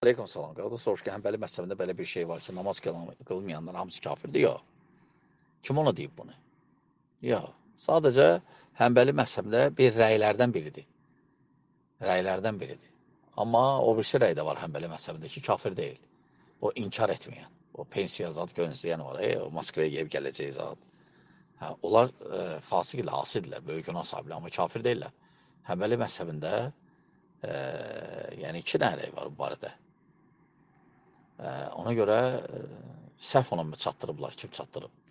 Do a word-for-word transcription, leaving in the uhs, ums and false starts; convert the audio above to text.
Aleyküm salam. Qardaş soruş ki, Həmbəli məzhəbində belə bir şey var ki, namaz qılan- qılmayanlar hamısı kafirdir. Yox. Kim ona deyib bunu? Yox. Sadəcə Həmbəli məzhəbində bir rəylərdən biridir. Rəylərdən biridir. Amma o birisi rəy də var Həmbəli məzhəbində ki, kafir deyil. O inkar etməyən. O pensiya zat gönüzləyən var. E, o Moskvaya gəlib gələcək zat. Hə, onlar e, fasiqlər, asidirlər, böyük günah sahiblər, amma kafir deyirlər. Həmbəli məzhəbində e, yəni iki dənə rəy var bu barədə. Ona görə e, səhv ona mı çatdırıblar, kim çatdırıb?